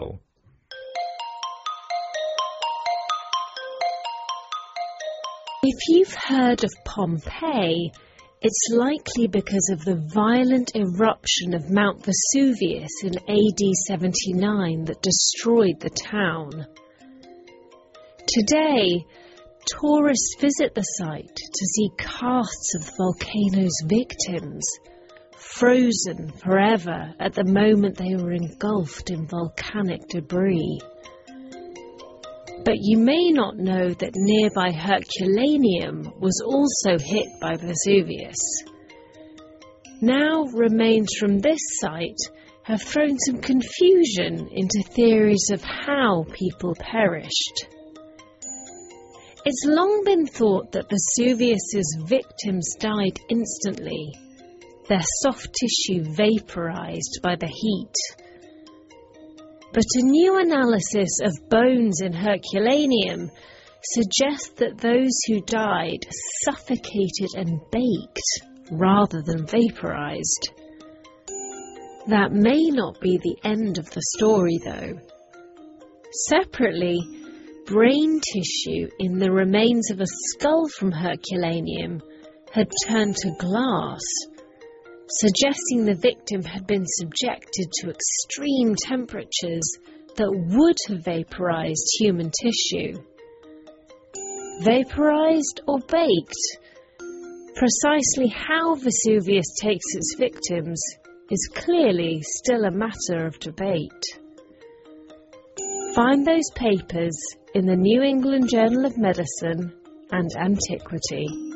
level. If you've heard of Pompeii, it's likely because of the violent eruption of Mount Vesuvius in AD 79 that destroyed the town. Today, tourists visit the site to see casts of the volcano's victims, frozen forever at the moment they were engulfed in volcanic debris. But you may not know that nearby Herculaneum was also hit by Vesuvius. Now, remains from this site have thrown some confusion into theories of how people perished. It's long been thought that Vesuvius's victims died instantly, their soft tissue vaporized by the heat. But a new analysis of bones in Herculaneum suggests that those who died suffocated and baked rather than vaporized. That may not be the end of the story, though. Separately, brain tissue in the remains of a skull from Herculaneum had turned to glass, suggesting the victim had been subjected to extreme temperatures that would have vaporized human tissue. Vaporized or baked? Precisely how Vesuvius takes its victims is clearly still a matter of debate. Find those papers in the New England Journal of Medicine and Antiquity.